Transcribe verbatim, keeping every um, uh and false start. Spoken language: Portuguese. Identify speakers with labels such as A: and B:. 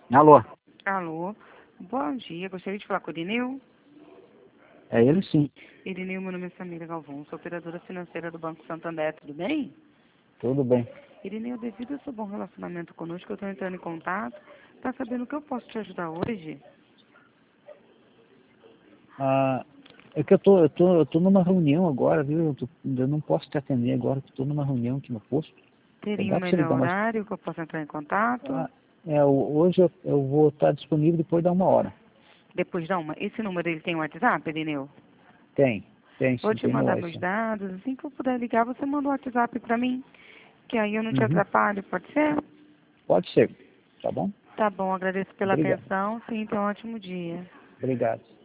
A: Alô?
B: Alô, bom dia. Gostaria de falar com o Irineu.
A: É ele sim.
B: Irineu, meu nome é Samira Galvão, sou operadora financeira do Banco Santander, tudo bem?
A: Tudo bem.
B: Irineu, devido ao seu bom relacionamento conosco, eu estou entrando em contato. Tá sabendo que eu posso te ajudar hoje?
A: Ah, é que eu tô, eu tô, eu tô numa reunião agora, viu? Eu, tô, eu não posso te atender agora, que eu tô numa reunião aqui no posto.
B: Teria um
A: Dá pra você
B: melhor
A: ligar mais?
B: horário que eu possa entrar em contato?
A: Ah, é, o- hoje eu, eu vou estar disponível depois da uma hora.
B: Depois dá uma. Esse número ele tem WhatsApp, Irineu?
A: Tem, tem
B: Vou
A: sim,
B: te
A: tem meu
B: mandar meus
A: WhatsApp.
B: dados. Assim que eu puder ligar, você manda o WhatsApp para mim, que aí eu não te
A: Uhum.
B: atrapalho, pode ser?
A: Pode ser, tá bom?
B: Tá bom, agradeço pela
A: Obrigado.
B: atenção. Sim, tenha um ótimo dia.
A: Obrigado.